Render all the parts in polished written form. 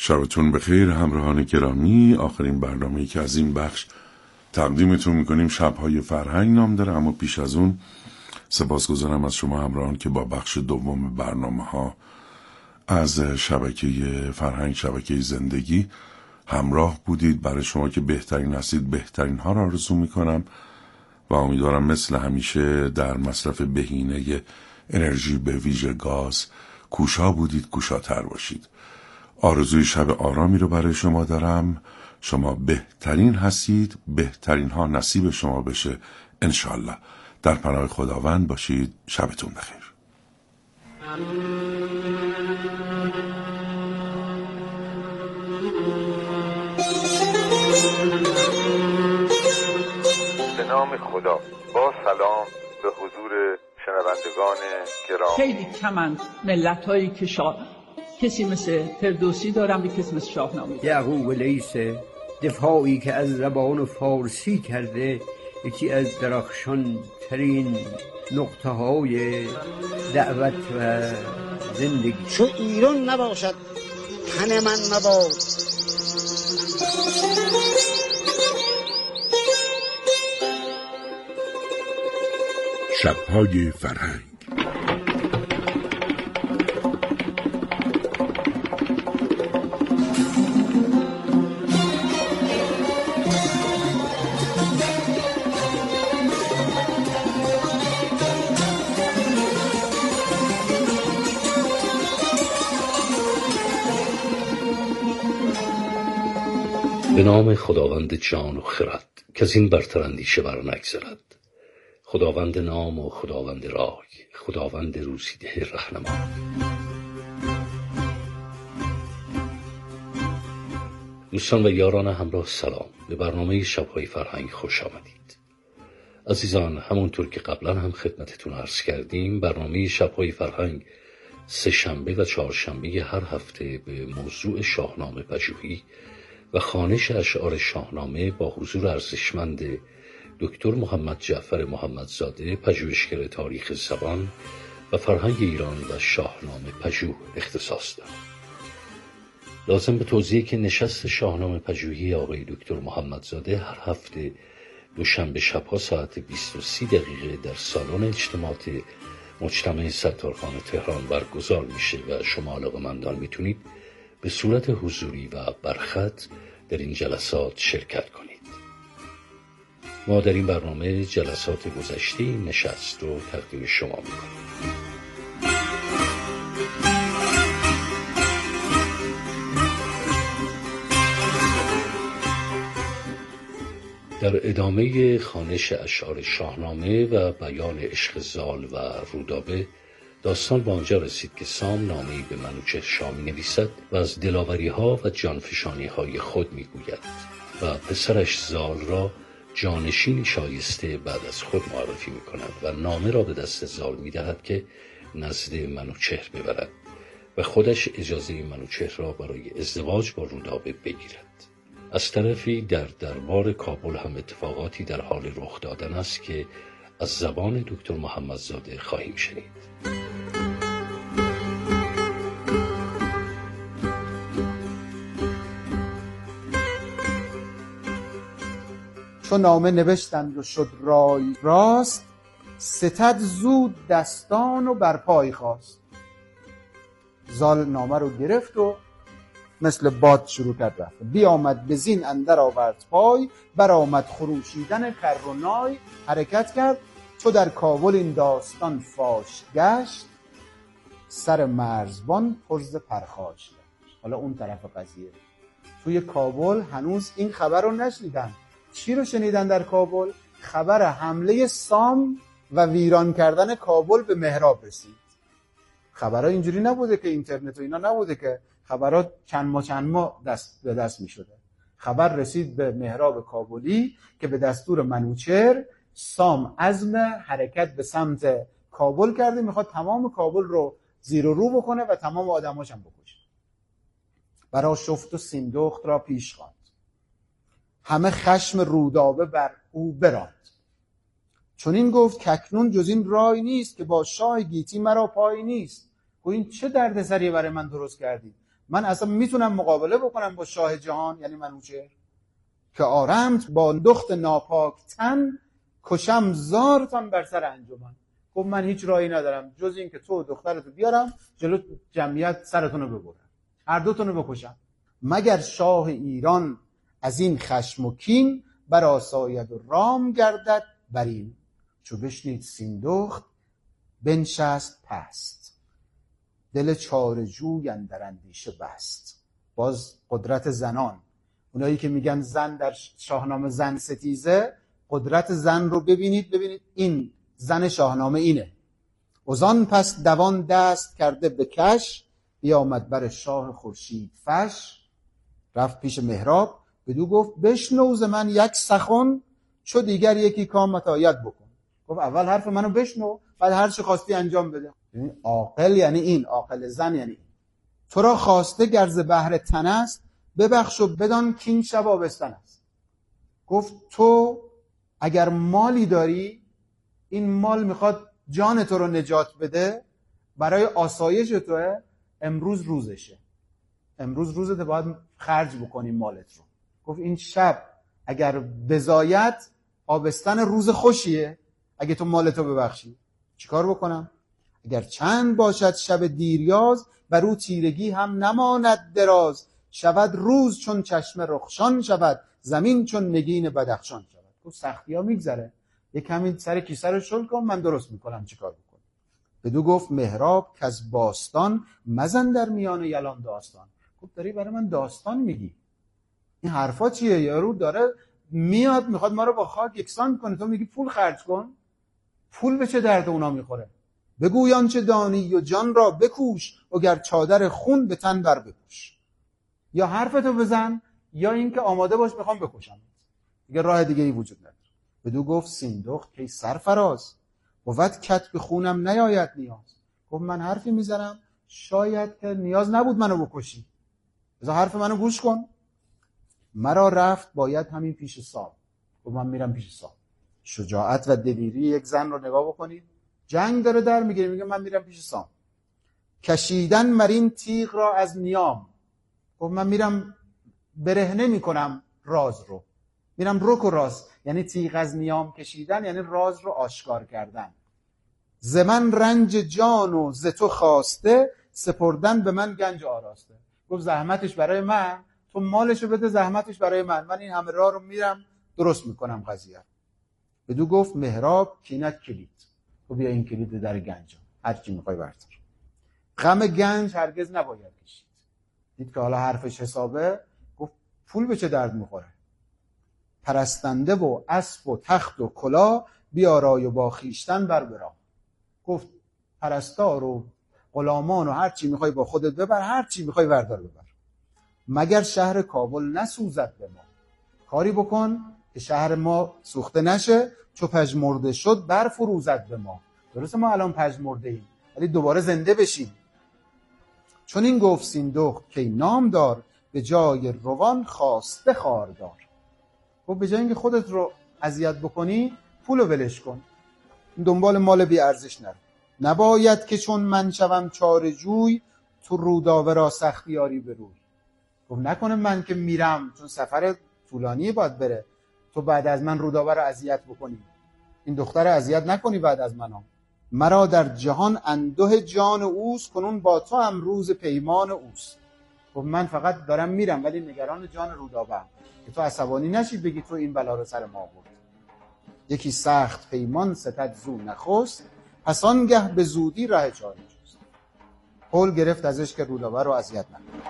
شبتون بخیر همراهان گرامی. آخرین برنامه‌ای که از این بخش تقدیمتون میکنیم شب‌های فرهنگ نام داره، اما پیش از اون سپاسگزارم از شما همراهان که با بخش دوم برنامه‌ها از شبکه فرهنگ، شبکه زندگی همراه بودید. برای شما که بهترین هستید بهترین ها را آرزو میکنم و امیدوارم مثل همیشه در مصرف بهینه انرژی به ویژه گاز کوشا بودید، کوشاتر باشید. آرزوی شب آرامی رو برای شما دارم. شما بهترین هستید، بهترین ها نصیب شما بشه انشالله. در پناه خداوند باشید. شبتون بخیر. به نام خدا. با سلام به حضور شنوندگان گرامی. خیلی کمند ملت‌هایی که کسی مثل فردوسی دارم، کسی مثل شاهنامه. یعقوب لیث دفاعی که از زبان فارسی کرده یکی از درخشان ترین نقطه های دعوت و زندگی. چو ایران نباشد تن من مباد. شب‌های فرهنگ. به نام خداوند جان و خرد که از این برتر اندیشه بر نگذرد. خداوند نام و خداوند رای، خداوند روزیده رهنما. دوستان و یاران همراه سلام. به برنامه شب‌های فرهنگ خوش آمدید. عزیزان، همونطور که قبلا هم خدمتتون عرض کردیم، برنامه شب‌های فرهنگ سه شنبه و چهارشنبه هر هفته به موضوع شاهنامه پژوهی و خوانش اشعار شاهنامه با حضور ارزشمند دکتر محمد جعفر محمدزاده، پژوهشگر تاریخ زبان و فرهنگ ایران و شاهنامه پژوه اختصاص دارد. لازم به توضیح که نشست شاهنامه پژوهی آقای دکتر محمدزاده هر هفته دوشنبه شب‌ها ساعت 20:30 در سالن اجتماعات مجتمع ستارخان تهران برگزار میشه و شما علاقه‌مندان میتونید به صورت حضوری و برخط در این جلسات شرکت کنید. ما در این برنامه جلسات گذشته این نشست رو تقدیم شما میکنیم. در ادامه خوانش اشعار شاهنامه و بیان عشق زال و رودابه، داستان به آنجا رسید که سام نامه‌ای به منوچهر شاه می‌نویسد و از دلاوری‌ها و جانفشانی‌های خود می‌گوید و پسرش زال را جانشینی شایسته بعد از خود معرفی می‌کند و نامه را به دست زال می‌دهد که نزد منوچهر ببرد و خودش اجازه منوچهر را برای ازدواج با رودابه بگیرد. از طرفی در دربار کابل هم اتفاقاتی در حال رخ دادن است که از زبان دکتر محمدزاده خواهیم شنید. چو نامه نوشتند و شد رای راست، ستد زود دستان و بر پای خواست. زال نامه رو گرفت و مثل باد شروع کرد رفت. بیامد به زین اندر آورد پای، برآمد خروشیدن کر و نای. حرکت کرد چو در کابل این داستان فاش گشت، سر مرزبان پرز پرخاش داشت. حالا اون طرف قضیه، توی کابل هنوز این خبر رو نشنیدن. چی رو شنیدن در کابل؟ خبر حمله سام و ویران کردن کابل به مهراب رسید. خبرها اینجوری نبوده که اینترنت و اینا نبوده که خبرها چند ماه به دست می شده. خبر رسید به مهراب کابلی که به دستور منوچهر سام عزم حرکت به سمت کابل کرده، میخواد تمام کابل رو زیر و رو بکنه و تمام آدماش هم بکشه. برا شفت و سیندخت را پیش خواند، همه خشم رودابه بر او براند. چون این گفت که اکنون جز این رای نیست، که با شاه گیتی مرا پای نیست. و این چه دردسری برای من درست کردید؟ من اصلا میتونم مقابله بکنم با شاه جهان، یعنی منوچهر، که آرمت با دخت ناپاک تن، کشم زارتان بر سر انجمن. گفت من هیچ راهی ندارم جز این که تو دخترتو بیارم جلو جمعیت سرتونو ببرم، هر دوتونو بکشم، مگر شاه ایران از این خشم و کین، بر آساید و رام گردد برین. چو بشنید سیندخت بنشست پست، دل چاره‌جوی اندر اندیشه بست. باز قدرت زنان، اونایی که میگن زن در شاهنامه زن ستیزه، قدرت زن رو ببینید این زن شاهنامه اینه. وزان پس دوان دست کرده به کش، بیامد بر شاه خورشید فش. رفت پیش مهراب بدو گفت بشنو ز من یک سخن، چو دیگر یکی کامت آید بکن. گفت اول حرف منو بشنو، بعد هر چی خواستی انجام بده. عاقل یعنی این، عاقل زن یعنی این. تو را خواسته گر ز بهر تن است، ببخش و بدان کین شب آبستن است. گفت تو اگر مالی داری، این مال میخواد جان تو رو نجات بده، برای آسایش توه، امروز روزشه، امروز روزته، باید خرج بکنی مالت رو. گفت این شب اگر بزاید آبستن روز خوشیه، اگه تو مالتو ببخشی. چیکار بکنم؟ اگر چند باشد شب دیریاز، بر او تیرگی هم نماند دراز. شود روز چون چشم رخشان شود، زمین چون نگین بدخشان شود. گفت سختی ها میگذره، یک کمی سر کیسه رو شل کن، من درست میکنم چیکار بکنم. بدو گفت مهراب که از باستان، مزن در میان یلان داستان. گفت داری برای من داستان میگی، این حرفا چیه؟ یارو داره میاد میخواد ما رو با خاک یکسان کنه، تو میگی پول خرج کن. پول به چه درد اونا میخوره؟ بگویان چه دانی و جان را بکوش، اگر چادر خون به تن بر بپوش. یا حرفتو بزن یا اینکه آماده باش میخوام بکشم، دیگه راه دیگه ای وجود نداره. بدو گفت سیندخت که سرفراز، بود کتب خونم نیاید نیاز. گفت من حرفی میزنم شاید که نیاز نبود منو بکشی، بذار حرف منو گوش کن. مرا رفت باید همین پیش سام. گفت من میرم پیش سام. شجاعت و دلیری یک زن رو نگاه بکنید، جنگ داره در میگیره، میگه من میرم پیش سام. کشیدن مرین تیغ را از نیام. گفت من میرم برهنه میکنم راز رو، میرم رک و راز، یعنی تیغ از نیام کشیدن یعنی راز رو آشکار کردن. ز من رنج جان و ز تو خواسته، سپردن به من گنج آراسته. گفت زحمتش برای من، تو مالشو بده، زحمتش برای من این همه راه رو میرم درست میکنم قضیه. بدو گفت مهراب کینت کلید. تو بیا این کلید در گنج، هر چی میخوای بردار. غم گنج هرگز نباید کشید. دید که حالا حرفش حسابه، گفت پول به چه درد میخوره؟ پرستنده و اسب و تخت و کلا، بیارای و با خویشتن بر برا. گفت پرستار و غلامان و هر چی میخوای با خودت ببر، هر چی میخوای بردار ببر، مگر شهر کابل نسوزد به ما. کاری بکن که شهر ما سوخته نشه، چو پژمرده شد برفروزد به ما. درسته ما الان پژمرده ایم ولی دوباره زنده بشیم. چون این گفت سیندخت که نام دار، به جای روان خواسته خاردار. خب به جای اینکه خودت رو اذیت بکنی، پولو ولش کن، دنبال مال بی ارزش نرو. نباید که چون من شوم چاره جوی، تو رودابه را سختیاری به روی. خب نکنه من که میرم چون سفر طولانی باید بره، تو بعد از من رودابه را اذیت بکنی، این دختر را اذیت نکنی بعد از منم. مرا در جهان انده جان اوست، کنون با تو هم روز پیمان اوست. خب من فقط دارم میرم ولی نگران جان رودابه هم، که تو عصبانی نشی بگی تو این بلا رو سر ما آورد. یکی سخت پیمان ستد زو نخست، پس آنگه به زودی راه چاره جست. قول گرفت ازش که رودابه رو اذیت نکنه.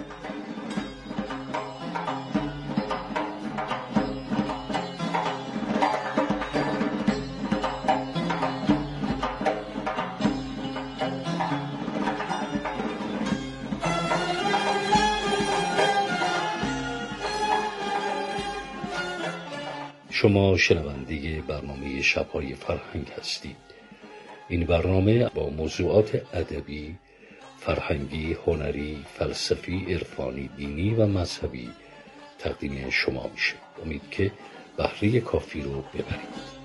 شما شنونده برنامه شب‌های فرهنگ هستید. این برنامه با موضوعات ادبی، فرهنگی، هنری، فلسفی، عرفانی، دینی و مذهبی تقدیم شما میشه. امید که بهره کافی رو ببرید.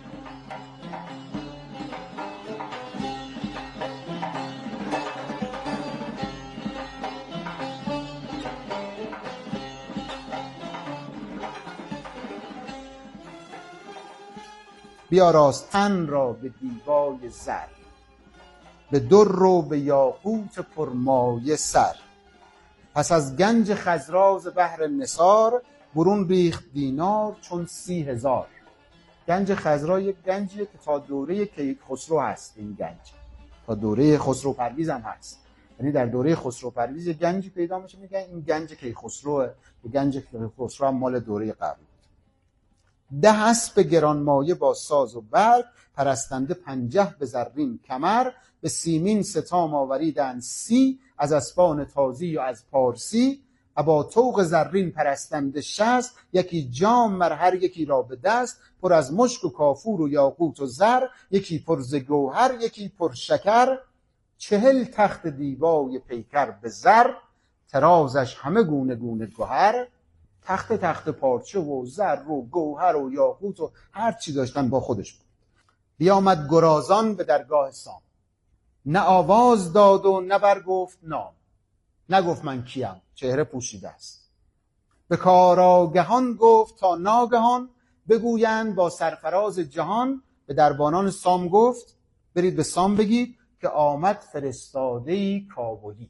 بیاراست تن را به دیبای زر، به در و به یاقوت پرمایه سر. پس از گنج خضراز بحر نثار، برون ریخت دینار چون 30,000. گنج خضرا یک گنجیه که تا دوره کیخسرو هست. این گنج تا دوره خسرو پرویز هم هست، یعنی در دوره خسرو پرویز گنجی پیدا میشه میگن این گنج کیخسروه. گنج کیخسرو هم مال دوره قبل بود. 10 اسب گرانمایه با ساز و برگ، پرستنده 50 به زرین کمر. به سیمین ستام آوریدند 30، از اسبان تازی و از پارسی. ابا طوق زرین پرستنده 60، یکی جام مر هر یکی را به دست. پر از مشک و کافور و یاقوت و زر، یکی پر ز گوهر یکی پر شکر. 40 تخت دیبای پیکر به زر، طرازش همه گونه گونه گهر. تخت پارچه و زر و گوهر و یاقوت و هر چی داشتن با خودش بود. بیامد گرازان به درگاه سام، نه آواز داد و نه برگفت نام. نگفت من کیم، چهره پوشیده است. به کارآگهان گفت تا ناگهان، بگویند با سرفراز جهان. به دربانان سام گفت برید به سام بگید که آمد فرستاده‌ای کابلی،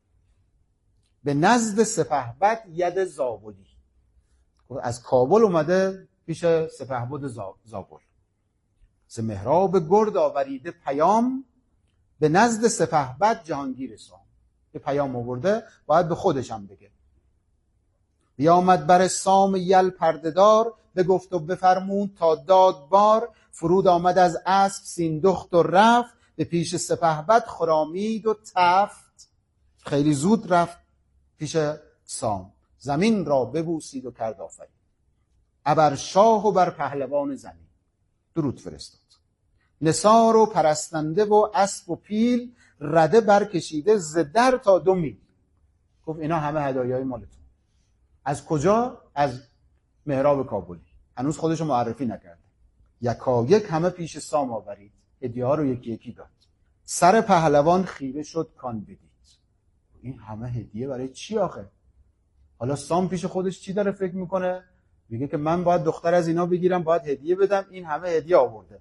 به نزد سپهبد ید زابلی. از کابل اومده پیش سپهبد زابل. ز مهراب گرد آوریده پیام، به نزد سپهبد جهانگیر سام. یه پیام آورده، باید به خودش هم بگه. بیامد بر سام یل پردهدار، بگفت و بفرمود تا داد بار. فرود آمد از اسب سیندخت و رفت، به پیش سپهبد خرامید و تفت. خیلی زود رفت پیش سام، زمین را ببوسید و کرد آفرین. ابر شاه و بر پهلوان زمین درود فرستاد. نثار و پرستنده و اسب و پیل، رده برکشیده ز در تا 2 میل. گفت اینا همه هدایای مالتون. از کجا؟ از مهراب کابلی. هنوز خودشو معرفی نکرده. یکایک همه پیش سام آورید، هدیه ها رو یکی یکی داد. سر پهلوان خیره شد کان بدید. این همه هدیه برای چی آخه؟ حالا سام پیش خودش چی داره فکر میکنه؟ میگه که من باید دختر از اینا بگیرم، باید هدیه بدم. این همه هدیه آورده.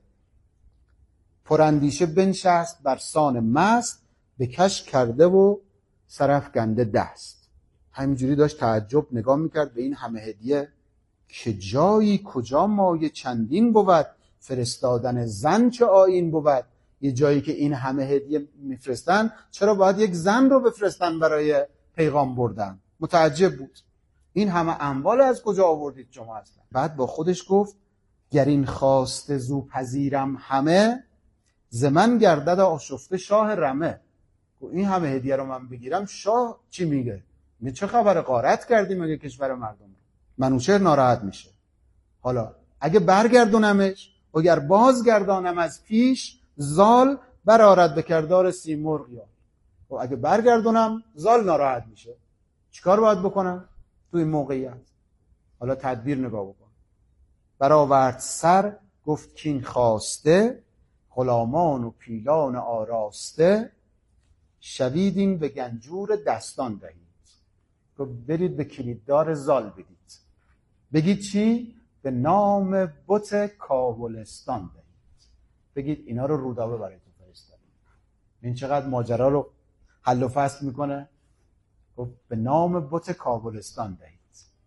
پراندیشه بنشست بر سان مست، به کش کرده و سرافکنده دست. همینجوری داشت تعجب نگاه میکرد به این همه هدیه که جایی کجا مایه چندین بود. فرستادن زن چه آیین بود. یه جایی که این همه هدیه میفرستن، چرا باید یک زن رو بفرستن برای پیغام بردن؟ متعجب بود. این همه اموال از کجا آوردید شما اصلا؟ بعد با خودش گفت گر این خواست زو پذیرم همه، ز من گردد آشفته شاه رمه. این همه هدیه رو من بگیرم شاه چی میگه؟ چه خبر، غارت کردیم مگه کشور مردم رو؟ منوچهر ناراحت میشه. حالا اگه برگردونمش، اگر بازگردانم از پیش، زال برآرد به کردار سیمرغ یال. و اگه برگردونم زال ناراحت میشه. چیکار باید بکنم تو این موقعیت؟ حالا تدبیر نگاه بکن. برآورد سر گفت کین خواسته، غلامان و پیلان آراسته. شویدین به گنجور دستان دهید. گفت برید به کلیددار زال بدید. بگید چی؟ به نام بت کابلستان دهید. بگید اینا رو رودابه برایتون فرستادیم. این چقدر ماجرا رو حل و فصل میکنه. گفت به نام بت کابلستان دهید.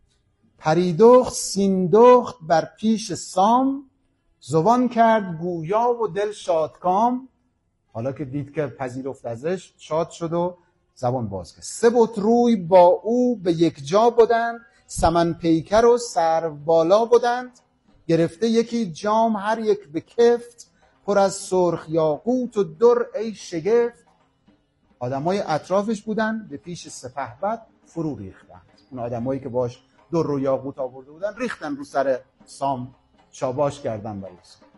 پریدخت سیندخت بر پیش سام، زبان کرد گویا و دل شادکام. حالا که دید که پذیرفت ازش، شاد شد و زبان باز کرد. 3 بت روی با او به یک جا بودند، سمن پیکر و سرو بالا بودند. گرفته یکی جام هر یک به کفت، پر از سرخ یاقوت و در ای شگفت. آدمای اطرافش بودن، به پیش سپهبد فرو ریختند. اون آدمایی که باش در و یاقوت آورده بودن ریختن رو سر سام، شاباش کردن برای سام.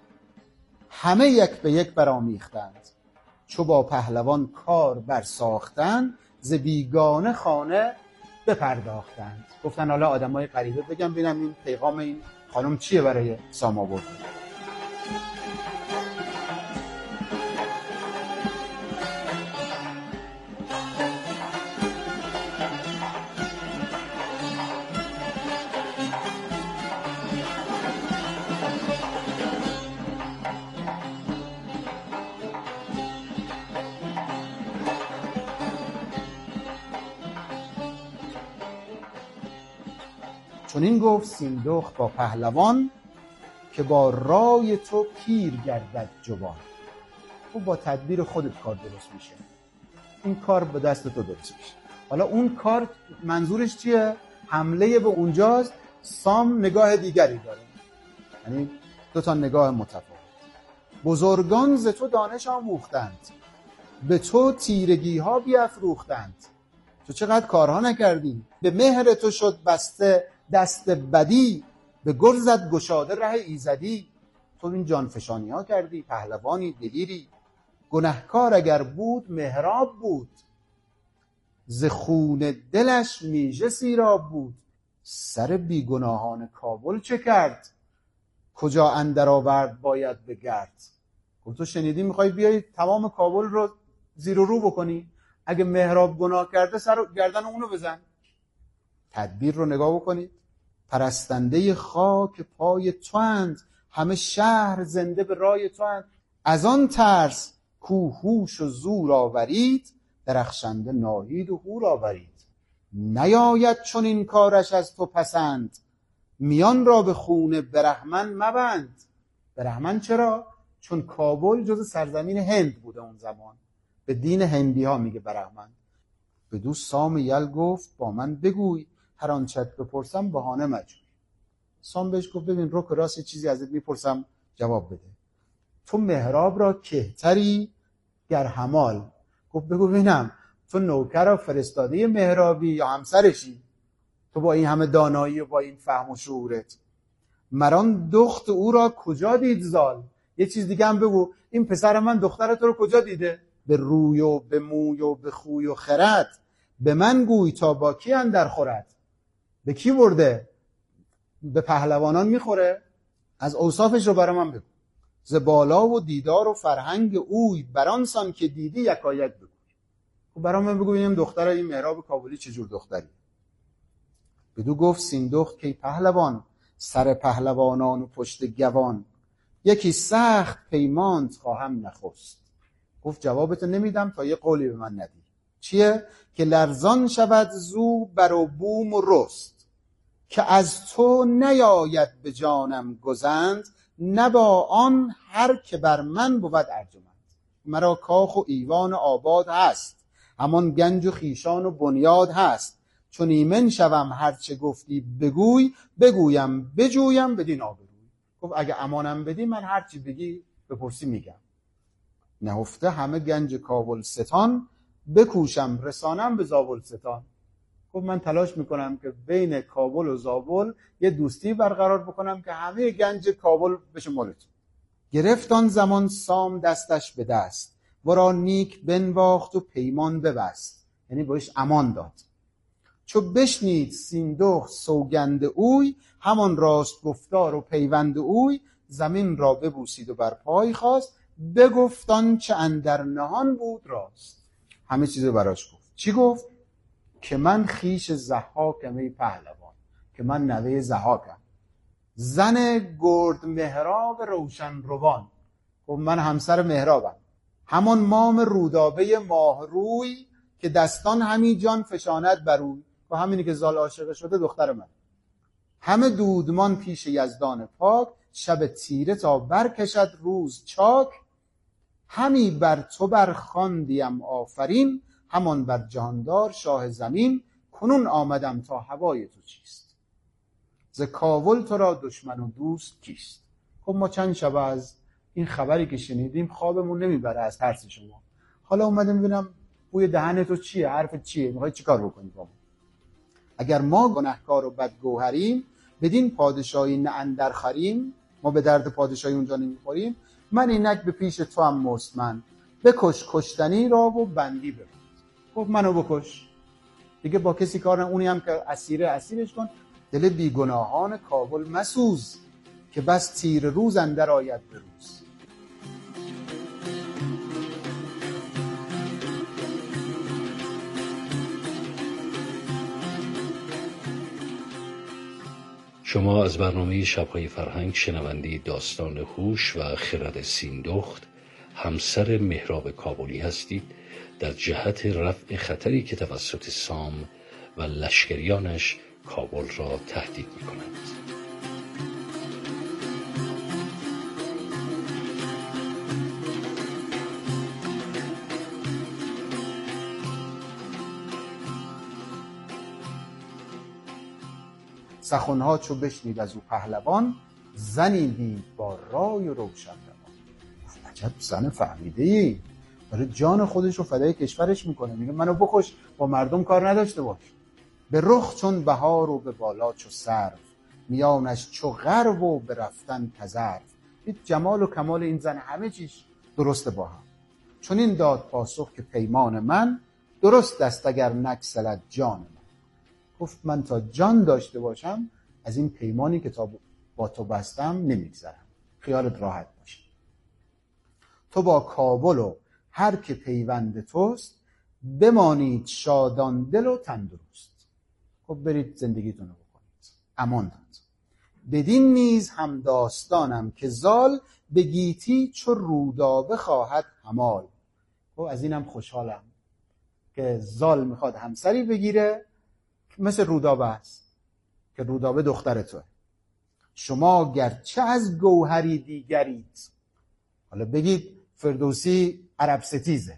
همه یک به یک برامیختند، چو با پهلوان کار برساختند. ز بیگانه خانه بپرداختند. گفتن حالا آدمای غریبه بگم ببینم این پیغام این خانم چیه برای سام آورده. چون این گفت سیندخت با پهلوان که با رای تو پیر گردد جوان. تو با تدبیر خودت کار درست میشه، این کار به دست تو درست میشه. حالا اون کار منظورش چیه؟ حمله به اونجاست. سام نگاه دیگری داره، یعنی دو تا نگاه متفاوت. بزرگان ز تو دانش آموختند، به تو تیرگی ها بیافروختند. تو چقدر کارها نکردی، به مهر تو شد بسته دست بدی، به گرزت گشاده ره ایزدی. تو این جانفشانی ها کردی، پهلوانی دلیری. گنهکار اگر بود مهراب بود، ز خون دلش میژه سیراب بود. سر بیگناهان کابل چه کرد، کجا اندر آورد باید بگرد. گفت تو شنیدی میخوای بیای تمام کابل رو زیر و رو بکنی، اگه مهراب گناه کرده سر گردن اونو بزن. تدبیر رو نگاه بکنید. پرستنده خاک پای تواند، همه شهر زنده به رای تواند. از آن ترس کو هوش و زور آورید، درخشنده ناهید و هور آورید. نیاید چون این کارش از تو پسند، میان را به خون برهمن مبند. برهمن چرا؟ چون کابل جز سرزمین هند بوده اون زمان، به دین هندی ها میگه برهمن. بدو سام یل گفت با من بگوی، هر آنچت بپرسم بهانه مجوی. سام بهش گفت ببین رو که راست چیزی ازت میپرسم جواب بده. تو مهراب را کهتری گر همال. گفت بگو ببینم تو نوکر و فرستاده مهرابی یا همسرشی؟ تو با این همه دانایی و با این فهم و شعورت، مران دخت او را کجا دید زال. یه چیز دیگه هم بگو، این پسر من دختر تو رو کجا دیده؟ به روی و به موی و به خوی و خرد، به من گوی تا با کی اندر خورد. به کی برده؟ به پهلوانان میخوره؟ از اوصافش رو برای من بگو. ز بالا و دیدار و فرهنگ اوی، برانسان که دیدی یکایک بگو. خب برای من بگو ببینیم دختر این مهراب کابلی چجور دختری. بدو گفت سیندخت که پهلوان، سر پهلوانان و پشت گوان. یکی سخت پیمانت خواهم نخست. گفت جوابتو نمیدم تا یه قولی به من ندی. چیه؟ که لرزان شود زو بر و بوم و رست، که از تو نیاید به جانم گزند. نه با آن هر که بر من بود ارجمند. مرا کاخ و ایوان و آباد هست، همان گنج و خیشان و بنیاد هست. چون ایمن شوم هرچه گفتی بگوی، بگویم بجویم بدین آبروی. گفت اگه امانم بدی من هرچی بگی بپرسی میگم. نهفته همه گنج کابل ستان، بکوشم رسانم به زابل ستان. گفت من تلاش میکنم که بین کابل و زابل یه دوستی برقرار بکنم که همه گنج کابل بشه مالتون. گرفت آن زمان سام دستش به دست، ورا نیک بنواخت و پیمان ببست. یعنی بهش امان داد. چو بشنید سیندخت سوگند اوی، همان راست گفتار و پیوند اوی. زمین را ببوسید و بر پای خواست، بگفتان چه اندر نهان بود راست. همه چیز براش گفت. چی گفت؟ که من خیش ضحاکم ای پهلوان، که من نوه ضحاکم، زن گرد مهراب روشن روان. خب من همسر مهرابم، همان مام رودابه ماه روی، که دستان همی جان فشاند بروی. و همینی که زال عاشق شده دختر من. همه دودمان پیش یزدان پاک، شب تیره تا برکشد روز چاک. همی بر تو برخواندیم آفرین، همان بر جهاندار شاه زمین. کنون آمدم تا هوای تو چیست، ز کاول تو را دشمن و دوست کیست. خب ما چند شب از این خبری که شنیدیم خوابمون نمیبره از ترس شما. حالا اومدم ببینم بوی دهن تو چیه، حرفت چیه، میخوای چیکار بکنی با ما؟ اگر ما گنهکار و بدگوهریم، بدین پادشاهی نه اندر خریم. ما به درد پادشاهی اونجا نمیخوریم. من اینک به پیش تو هم مستمند، بکش کشتنی را و بندی ببند. گفت منو بکش دیگه، با کسی کار نه. اونی هم که اسیرش کن. دل بیگناهان کابل مسوز، که بس تیر روز اندر آید به روز. شما از برنامه شب‌های فرهنگ شنونده داستان هوش و خرد سیندخت همسر مهراب کابلی هستید در جهت رفع خطری که توسط سام و لشکریانش کابل را تهدید می‌کنند. سخنها چو بشنید از او پهلوان، زنی دید با رای و روشن روان. عجب زن فهمیده ای، داره جان خودش رو فدای کشورش میکنه. میگه منو بکش، با مردم کار نداشته باش. به رخ چون بهار و به بالا چو سرو، میانش چو غرو و به رفتن تذرو. جمال و کمال این زن همه چیش درسته با هم. چون این داد پاسخ که پیمان من، درست است اگر نگسلد جان من. گفت من تا جان داشته باشم از این پیمانی که تا با تو بستم نمیگذرم. خیالت راحت باشه. تو با کابل و هر که پیوند توست، بمانید شادان دل و تندرست. خب برید زندگیتون رو بکنید، امان داد. بدین نیز هم داستانم که زال، به گیتی چو رودابه خواهد همال. خب از اینم خوشحالم که زال میخواد همسری بگیره مثل رودابه است، که رودابه دختر توه. شما گرچه از گوهری دیگرید، حالا بگید فردوسی عرب ستیزه،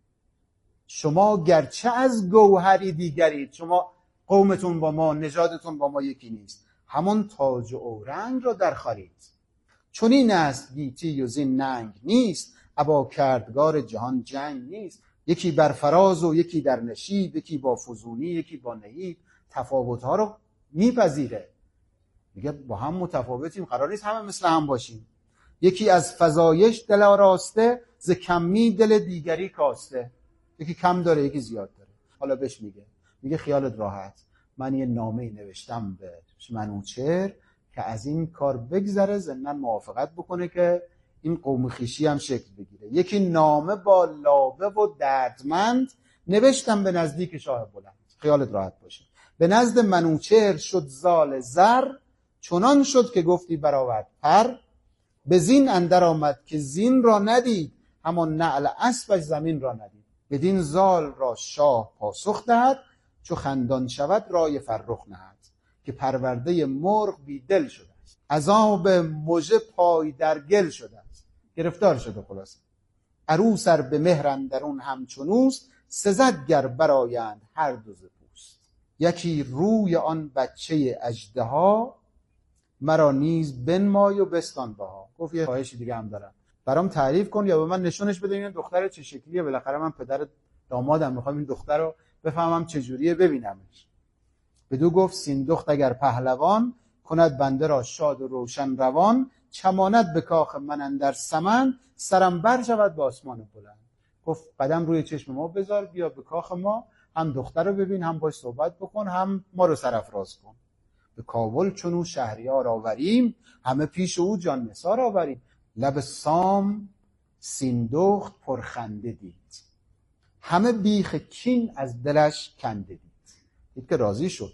شما گرچه از گوهری دیگرید، شما قومتون با ما، نژادتون با ما یکی نیست، همون تاج و اورنگ را در خارید. چون این است گیتی و زین ننگ نیست، ابا کردگار جهان جنگ نیست. یکی بر فراز و یکی در نشیب، یکی با فزونی یکی با نهیب. تفاوت‌ها رو میپذیره، میگه با هم متفاوتیم، قرار نیست همه مثل هم باشیم. یکی از فزایش دل آراسته، ز کمی دل دیگری کاسته. یکی کم داره یکی زیاد داره. حالا بهش میگه خیالت راحت، من یه نامه‌ای نوشتم به منوچهر که از این کار بگذره، ضمن موافقت بکنه که این قوم خویشی هم شکل بگیره. یکی نامه با لابه و دردمند، نوشتم به نزدیک شاه بلند. خیالت راحت باشه. به نزد منوچهر شد زال زر، چنان شد که گفتی برآورد پر. به زین اندر آمد که زین را ندید، همان نعل اسبش زمین را ندید. بدین زال را شاه پاسخ دهد، چو خندان شود رای فرخ نهد. که پرورده مرغ بی دل شده است، از آب مژه پای در گل شده است. گرفتار شده خلاصه. عروس ار به مهر اندرون همچنوست، سزد گر برآیند هر دو ز پوست. یکی روی آن بچه اژدها، مرا نیز بنمای و بستان بها. گفت یه خواهشی دیگه هم دارم، برام تعریف کن یا به من نشونش بده این دختر چه شکلیه، بالاخره من پدر دامادم، میخوام این دختر رو بفهمم چجوریه، ببینمش. بدو گفت سیندخت اگر پهلوان، کند بنده را شاد و روشن روان. چماند به کاخ من اندر سمن، سرم بر شود به آسمان بلند. گفت قدم روی چشم ما بذار، بیا به کاخ ما، هم دختر رو ببین، هم باش صحبت بکن، هم ما رو سرافراز کن. به کابل چون شهریار آوریم، همه پیش او جان نثار آوریم. لب سام سیندخت پرخنده دید، همه بیخ کین از دلش کنده دید. دید که راضی شد.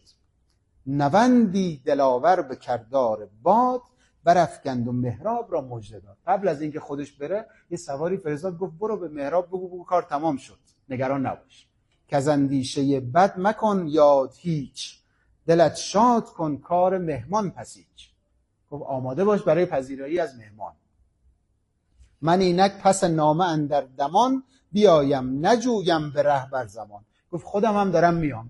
نوندی دلاور به کردار باد، برافکند و مهراب را مژده داد. قبل از اینکه خودش بره یه سواری فرستاد، گفت برو به مهراب بگو کار تمام شد، نگران نباش. که از اندیشه بد مکن یاد هیچ، دلت شاد کن کار مهمان پسیج. گفت آماده باش برای پذیرایی از مهمان. من اینک پس نامه اندر دمان، بیایم نجویم به ره بر زمان. گفت خودم هم دارم میام.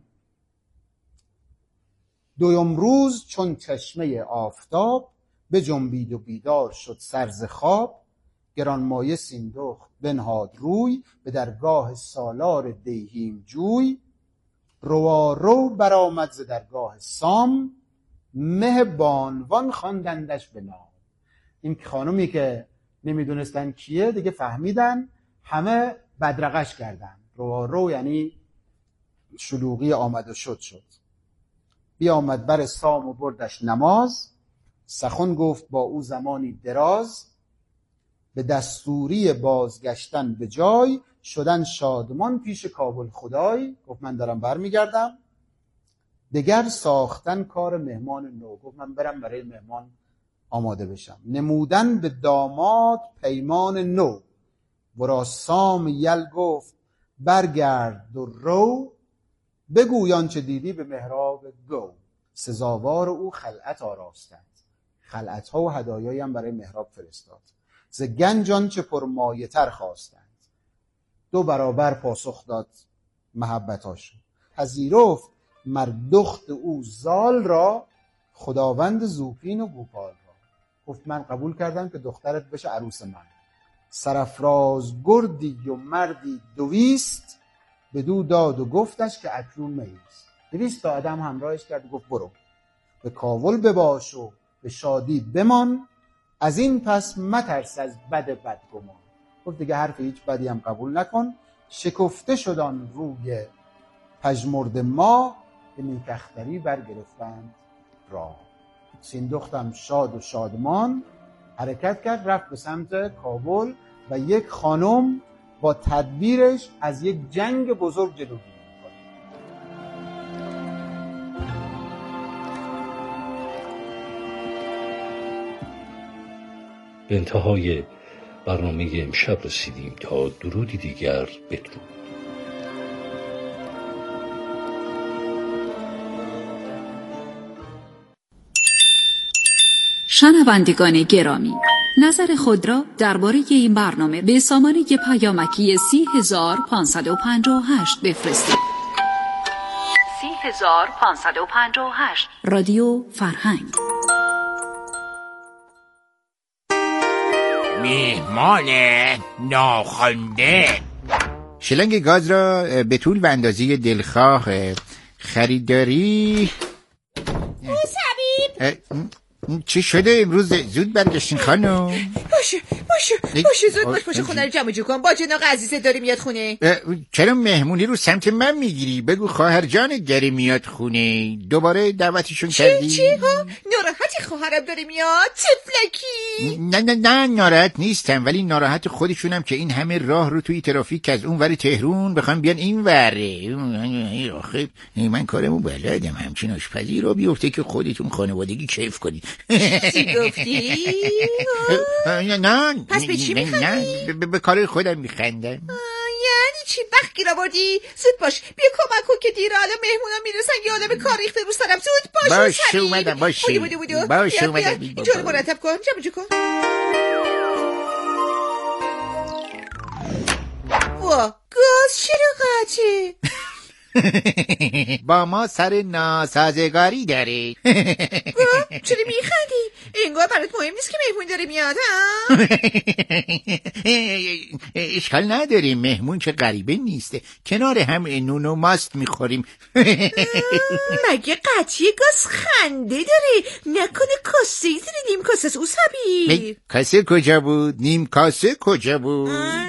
دویم روز چون چشمه آفتاب، بجنبید و بیدار شد سر ز خواب. گرانمایه سیندخت بنهاد روی، به درگاه سالار دیهیم جوی. روارو برآمد ز درگاه سام، مه بانوان خواندندش به نام. این خانومی که نمیدونستن کیه دیگه فهمیدن، همه بدرقش کردن. روارو یعنی شلوغی آمد و شد. بیامد بر سام و بردش نماز، سخن گفت با او زمانی دراز. به دستوری بازگشتن به جای، شدن شادمان پیش کابل خدای. گفت من دارم برمیگردم. دگر ساختن کار مهمان نو. گفت من برم برای مهمان آماده بشم. نمودن به داماد پیمان نو، ورا سام یل گفت برگرد و رو. بگوی آنچه دیدی به مهراب گو. سزاوار او خلعت آراستند. خلعت‌ها و هدایایی هم برای محراب فرستاد. ز گنج آنچه پرمایه تر خواستند، 2 برابر پاسخ داد محبتاشون. پذیرفت مردخت او زال را، خداوند زوپین و گوپال را. گفت من قبول کردم که دخترت بشه عروس من. سرافراز گردی و مردی 200، بدو داد و گفتش که اکنون میست. 200 تا آدم همراهش کرد و گفت برو به کاول بباش و به شادی بمان، از این پس مترس از بدگمان. گفت دیگه حرف هیچ بدی هم قبول نکن. شکفته شدن روی پژمرد ما، به نیکختری برگرفتند راه. سیندختم شاد و شادمان حرکت کرد، رفت به سمت کابل و یک خانم با تدبیرش از یک جنگ بزرگ جلوگیری می‌کنه. به انتهای برنامه امشب رسیدیم. تا درودی دیگر بدرود. شنوندگان گرامی، نظر خود را درباره این برنامه به سامانه پیامکی 30558 بفرستید. 30558 رادیو فرهنگ. میهمان ناخوانده. شلنگ گاز را به طول و اندازه دلخواه خریداری. چی شده امروز زود برگشتین خانم؟ باشه زود باشه خونه رو جمع جو کن. با جناق عزیزه داری میاد خونه. چرا مهمونی رو سمت من میگیری؟ بگو خواهر جانت داره میاد خونه. دوباره دعوتشون کردی؟ چی ها؟ ناراحتی خواهرم داره میاد؟ تفلکی. نه ناراحت نیستم، ولی ناراحت خودشونم که این همه راه رو توی ترافیک از اون ور تهران بخوام بیان این وره. آخه من کارمو بلدم، همچین آشپزی رو بیفته که خودتون خانوادگی کیف کنید. چی گفتی؟ نه پس به چی میخندی؟ به کار خودم میخندم. یعنی چی؟ وقت گیر آوردی؟ زود باش بیا کمک کن که دیره، الان مهمونا میرسن یه آدم کار ریخته رو سرم. زود باشه اومدم. باشه اومدم. اینجا رو مرتب کن، جمع جو کن. وا گاز چرا قطعه؟ با ما سر ناسازگاری داری. چرا میخندی؟ انگار برات مهم نیست که مهمون داره میاد ها؟ اشکال نداریم، مهمون که غریبه نیسته، کنار هم نون و ماست میخوریم. مگه قطعی گاز خنده داره؟ نکنه کاسه ای داره نیم کاسه است اوسبی؟ کاسه کجا بود؟ نیم کاسه کجا بود؟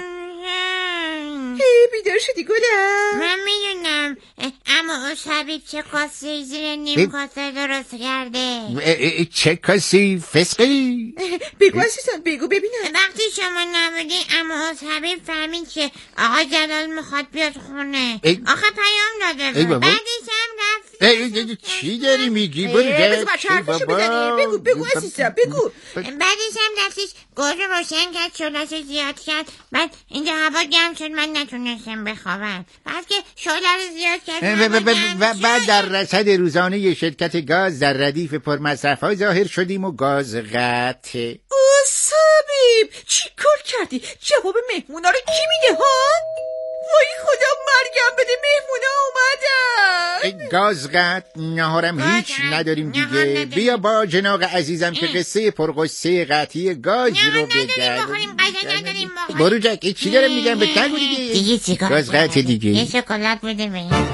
بیدار شدی گلم؟ من میدونم، اما اون شبیه چه کاسی زیر نیم کاسه درست کرده. چه کاسی فسقی؟ بگو عزیزم بگو ببینم. وقتی شما نبودی اما اون شبیه فهمید که آقا جلال میخواد بیاد خونه. آخه پیام داده بود، بعدش هم رفت. چی داری میگی؟ بذار بچه حرفشو بزنی. بگو عزیزم بگو. بعدش هم رفتش گل روشن کرد، شعله‌شو زیاد کرد، بعد اینجا هوا گرم شد، من نتونستم بخوابم. بعد که شعله رو زیاد کرد و بعد در رصد روزانه شرکت گاز در ردیف پرمصرف‌ها ظاهر شدیم و گاز قطع. صبیب چی کار کردی؟ جواب مهمونا رو کی میده ها؟ وای خدا مرگم بده، مهمونا اومدن. گاز قطع، نهارم هیچ نداریم دیگه. بیا با جناق عزیزم که قصه پرقصه قطعی گاز رو بگم. برو جک، چی دارم میگم به تنگو دیگه چیکار؟ گاز قطع دیگه. یه شکلات بده بگم.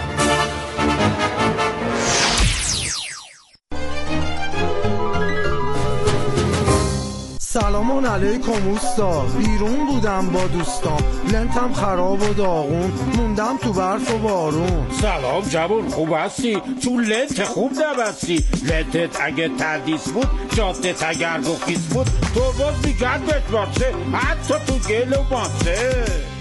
سلام علیکم اوستا، بیرون بودم با دوستام، لنتم خراب و داغون، موندم تو برف و بارون. سلام جوون، خوب هستی؟ تو لنت خوب نبستی. لنتت اگه تردیس بود، جادت اگر گفیس بود، تو باز میگرد بهت باشه، حتی تو گل و ماسه.